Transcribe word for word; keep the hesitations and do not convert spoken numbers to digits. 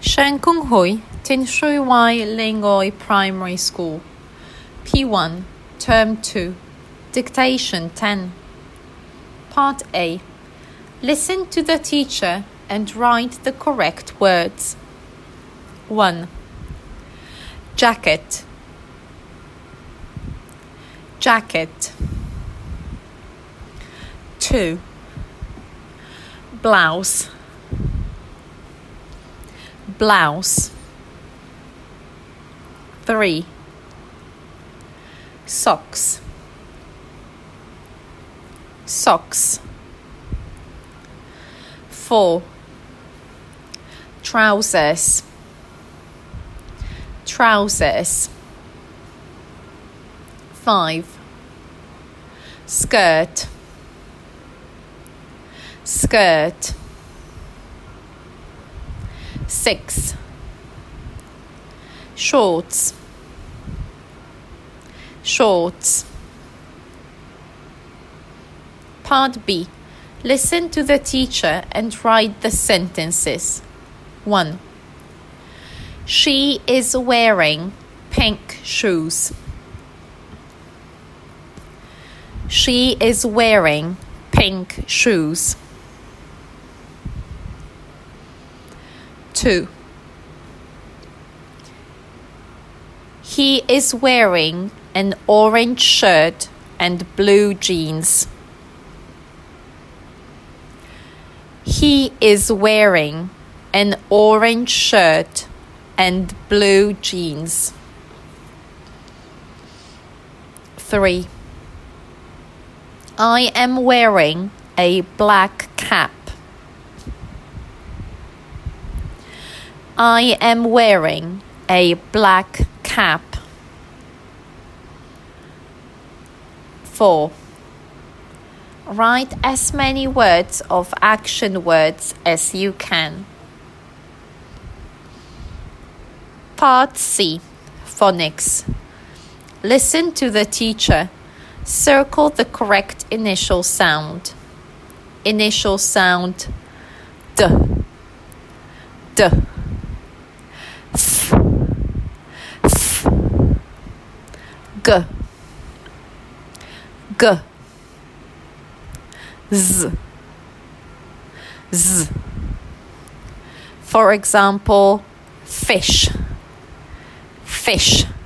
Sian Kung Hui, Tin Shui Wai Lingoi Primary School. P one, Term two, Dictation ten. Part A. Listen to the teacher and write the correct words. one. Jacket. Jacket. two. Blouse. Blouse. three. Socks. Socks. four. Trousers. Trousers. five. Skirt. Skirt. six. Shorts. Shorts. Part B. Listen to the teacher and write the sentences. one. She is wearing pink shoes. She is wearing pink shoes. two. He is wearing an orange shirt and blue jeans. He is wearing an orange shirt and blue jeans. three. I am wearing a black cap. I am wearing a black cap. four. Write as many words of action words as you can. Part C. Phonics. Listen to the teacher. Circle the correct initial sound. Initial sound D. D. F. F. G. G. Z. Z. For example, fish. Fish.